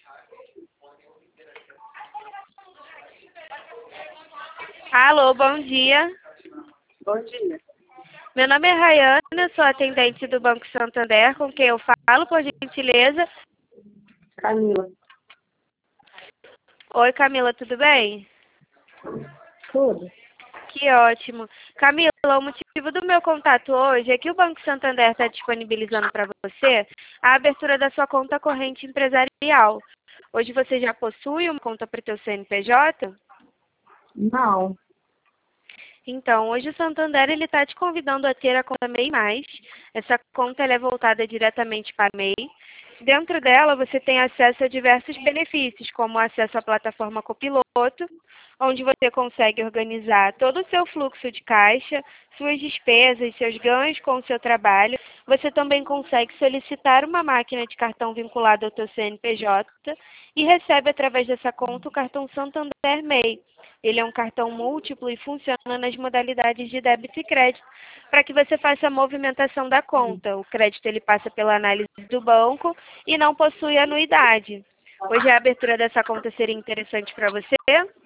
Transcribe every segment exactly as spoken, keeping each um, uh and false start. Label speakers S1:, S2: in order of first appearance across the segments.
S1: Alô, bom dia.
S2: Bom dia.
S1: Meu nome é Rayana, sou atendente do Banco Santander, com quem eu falo, por gentileza.
S2: Camila.
S1: Oi, Camila, tudo bem?
S2: Tudo?
S1: Que ótimo. Camila, o motivo do meu contato hoje é que o Banco Santander está disponibilizando para você a abertura da sua conta corrente empresarial. Hoje você já possui uma conta para o seu C N P J?
S2: Não.
S1: Então, hoje o Santander ele está te convidando a ter a conta MEI Mais. Essa conta ela é voltada diretamente para MEI. Dentro dela, você tem acesso a diversos benefícios, como acesso à plataforma Copiloto, onde você consegue organizar todo o seu fluxo de caixa, suas despesas, seus ganhos com o seu trabalho. Você também consegue solicitar uma máquina de cartão vinculada ao teu C N P J e recebe através dessa conta o cartão Santander MEI. Ele é um cartão múltiplo e funciona nas modalidades de débito e crédito, para que você faça a movimentação da conta. O crédito ele passa pela análise do banco e não possui anuidade. Hoje a abertura dessa conta seria interessante para você?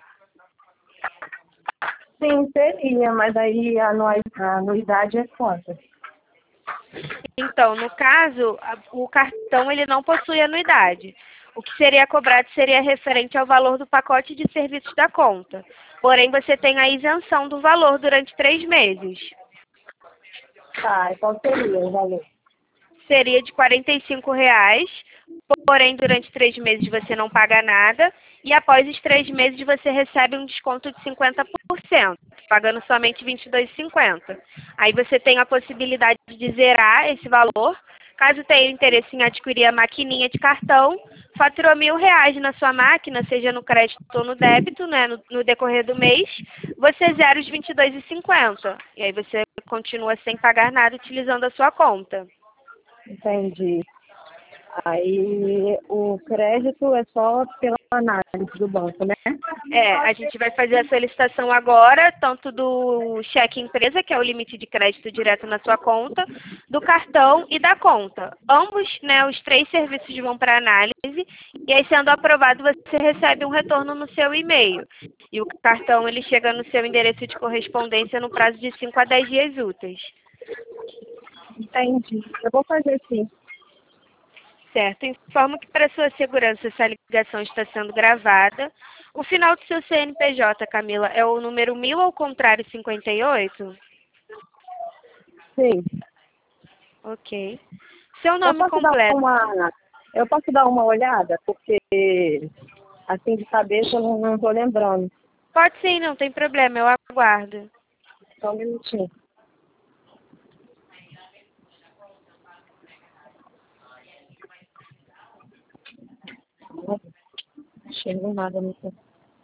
S2: Sim, seria, mas aí a anui- a anuidade é quanto?
S1: Então, no caso, a- o cartão ele não possui anuidade. O que seria cobrado seria referente ao valor do pacote de serviços da conta. Porém, você tem a isenção do valor durante três meses.
S2: Tá, e qual seria o valor?
S1: Seria de quarenta e cinco reais, porém, durante três meses você não paga nada. E após os três meses você recebe um desconto de cinquenta por cento, pagando somente vinte e dois reais e cinquenta centavos. Aí você tem a possibilidade de zerar esse valor. Caso tenha interesse em adquirir a maquininha de cartão, faturou mil reais na sua máquina, seja no crédito ou no débito, né, no, no decorrer do mês, você zera os vinte e dois reais e cinquenta centavos. E aí você continua sem pagar nada utilizando a sua conta.
S2: Entendi. Aí o crédito é só pela análise do banco, né?
S1: É, a gente vai fazer a solicitação agora, tanto do cheque empresa, que é o limite de crédito direto na sua conta, do cartão e da conta. Ambos, né, os três serviços vão para análise e aí sendo aprovado você recebe um retorno no seu e-mail. E o cartão ele chega no seu endereço de correspondência no prazo de cinco a dez dias úteis.
S2: Entendi. Eu vou fazer sim.
S1: Certo. Informo que para sua segurança essa ligação está sendo gravada. O final do seu C N P J, Camila, é o número mil ao contrário cinquenta e oito?
S2: Sim.
S1: Ok. Seu
S2: Eu
S1: nome
S2: posso dar
S1: completo.
S2: uma, eu posso dar uma olhada, porque assim de cabeça eu não, não tô lembrando.
S1: Pode sim, não tem problema, eu aguardo.
S2: Só um minutinho. Não chegou nada no tempo.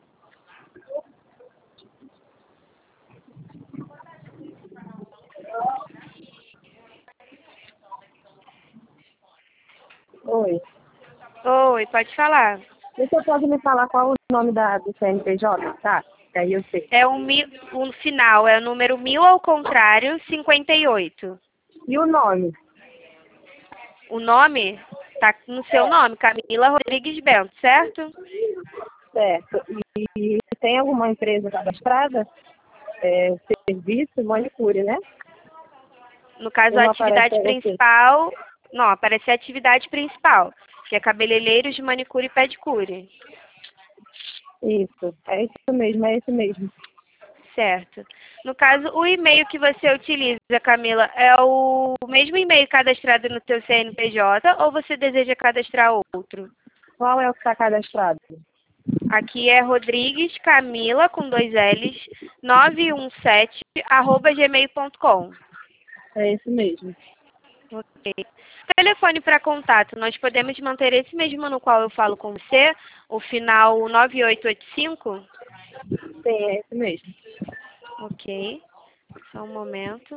S2: Oi.
S1: Oi, pode falar.
S2: Você pode me falar qual o nome da, do C N P J? Tá, que aí eu sei.
S1: É o, mil, o final, é o número mil ao contrário cinquenta e oito.
S2: E o nome?
S1: O nome está no seu nome, Camila Rodrigues Bento, certo?
S2: Certo. E, e tem alguma empresa cadastrada? É, serviço, manicure, né?
S1: No caso,
S2: Ou
S1: a
S2: não aparece
S1: atividade
S2: pra você?
S1: principal... Não, aparece a atividade principal, que é cabeleireiros de manicure e pedicure.
S2: Isso, é isso mesmo, é isso mesmo.
S1: Certo. No caso, o e-mail que você utiliza, Camila, é o mesmo e-mail cadastrado no seu C N P J ou você deseja cadastrar outro?
S2: Qual é o que está cadastrado?
S1: Aqui é Rodrigues Camila, com dois L's, nove um sete, arroba gmail ponto com.
S2: É isso mesmo.
S1: Ok. Telefone para contato, nós podemos manter esse mesmo no qual eu falo com você, o final nove oito oito cinco?
S2: Sim, é isso mesmo.
S1: Ok. Só um momento.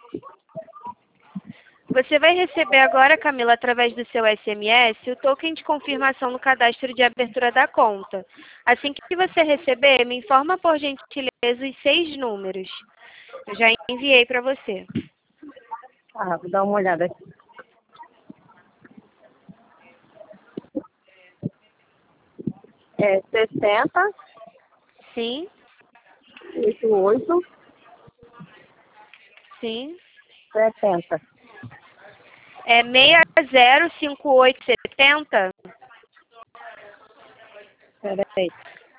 S1: Você vai receber agora, Camila, através do seu S M S, o token de confirmação no cadastro de abertura da conta. Assim que você receber, me informa por gentileza os seis números. Eu já enviei para você.
S2: Ah, vou dar uma olhada aqui. É sessenta,
S1: Sim,
S2: oitenta e oito,
S1: sim.
S2: setenta.
S1: É seis zero cinco oito setenta?
S2: Peraí.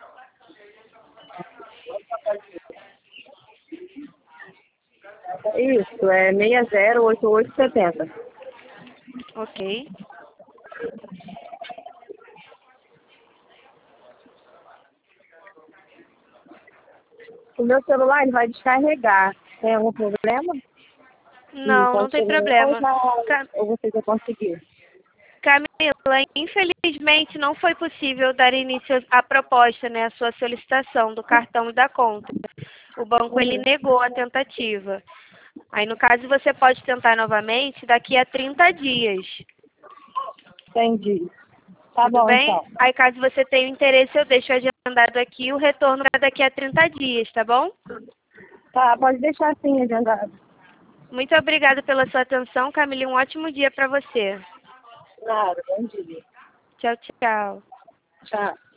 S2: Isso, é seis zero oito oito setenta.
S1: Ok.
S2: O meu celular ele vai descarregar. Tem algum problema? E
S1: Não, não
S2: quando
S1: tem
S2: chegar lá, eu
S1: problema.
S2: já,
S1: Ca-
S2: ou você já conseguiu?
S1: Camila, infelizmente não foi possível dar início à proposta, né, à sua solicitação do cartão e da conta. O banco ele
S2: Uhum.
S1: negou a tentativa. Aí, no caso, você pode tentar novamente daqui a trinta dias.
S2: Entendi. Tá
S1: Tudo
S2: bom,
S1: bem?
S2: então.
S1: Aí, caso você tenha interesse, eu deixo agendado aqui o retorno é daqui a trinta dias, tá bom?
S2: Tá, pode deixar assim agendado.
S1: Muito obrigada pela sua atenção, Camila. Um ótimo dia para você.
S2: Nada, bom dia.
S1: Tchau, tchau.
S2: Tchau.